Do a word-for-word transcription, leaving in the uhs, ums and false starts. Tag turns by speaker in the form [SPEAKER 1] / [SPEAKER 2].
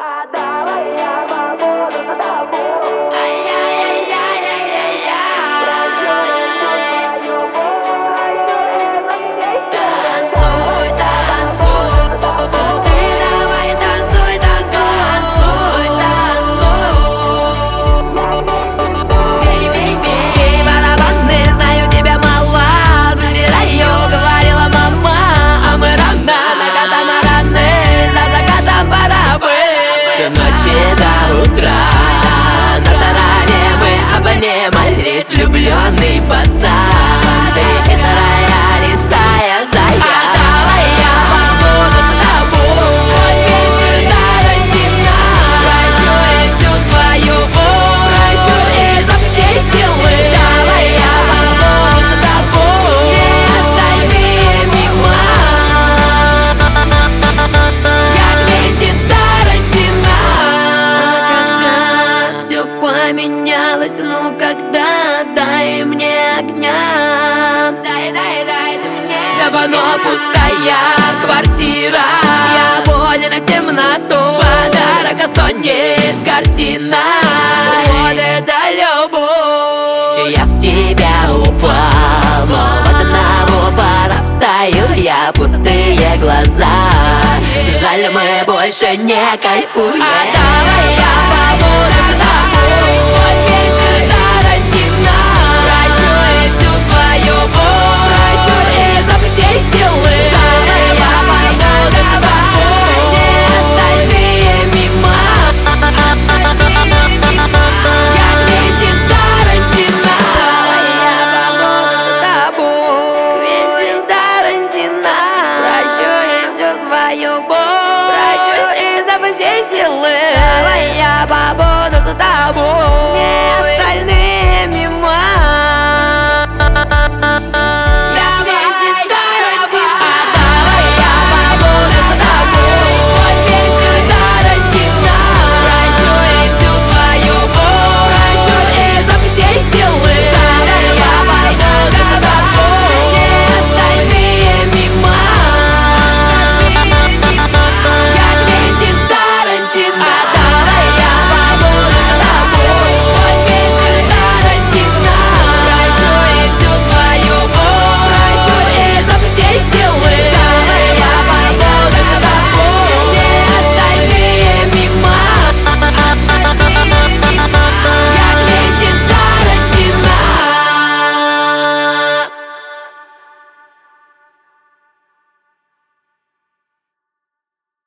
[SPEAKER 1] А давай я побуду с тобой. Ай-яй-яй-яй-яй-яй-яй. Прощу свою боль,
[SPEAKER 2] Танцуй, танцуй, ты давай танцуй, танцуй, танцуй, танцуй. Эй, барабаны, знаю тебя мало, забираю, говорила мама, а мы рано на катамараны, за закатом пора быть. Всю ночи до утра на тараве мы обнимались, влюбленный пацан, ты и вторая листая зая. А давай я побуду с тобой, Квентин Тарантино. Прощу и всю свою боль, прощу изо всей силы. Давай я побуду с тобой, не остальные мимо. Я Квентин Тарантино. Когда все поменялось, ну когда, дай мне огня. Дай, дай, дай ты мне. Давно пустая квартира, я болен на темноту. Подарок от Сони с картина, вот это любовь. Я в тебя упал, но от одного пора встаю я, пустые глаза. Жаль, мы больше не кайфуем. А давай я побуду с тобой.